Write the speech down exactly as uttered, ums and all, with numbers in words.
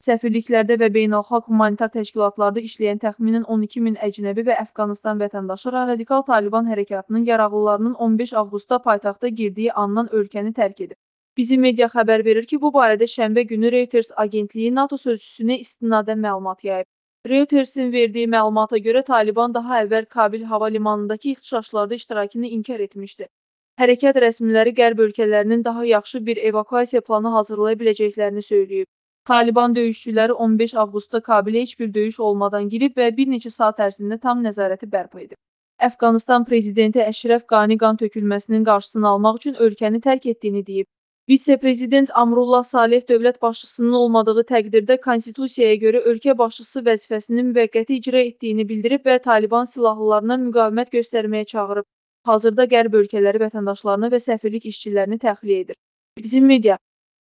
Səfirliklərdə və beynəlxalq humanitar təşkilatlarda işləyən təxminən on iki min əcnəbi və Əfqanıstan vətəndaşı radikal Taliban hərəkatının yaraqlılarının on beş avqustda paytaxta girdiyi andan ölkəni tərk edib. Bizim media xəbər verir ki, bu barədə şənbə günü Reuters agentliyi NATO sözçüsünə istinadən məlumat yayıb. Reutersin verdiyi məlumata görə Taliban daha əvvəl Kabil hava limanındakı ixtişaşlarda iştirakını inkar etmişdi. Hərəkat rəsmiləri qərb ölkələrinin daha yaxşı bir evakuasiya planı hazırlaya biləcəklərini söyləyib. Taliban döyüşçüləri on beş avqustda Kabilə heç bir döyüş olmadan girib və bir neçə saat ərzində tam nəzarəti bərpa edib. Əfqanıstan prezidenti Əşrəf Qani qan tökülməsinin qarşısını almaq üçün ölkəni tərk etdiyini deyib. Vitse-prezident Amrullah Saleh dövlət başçısının olmadığı təqdirdə konstitusiyaya görə ölkə başçısı vəzifəsini müvəqqəti icra etdiyini bildirib və Taliban silahlılarına müqavimət göstərməyə çağırıb. Hazırda qərb ölkələri vətəndaşlarını və səfirlik işçilərini təxliyə edir. Bizim media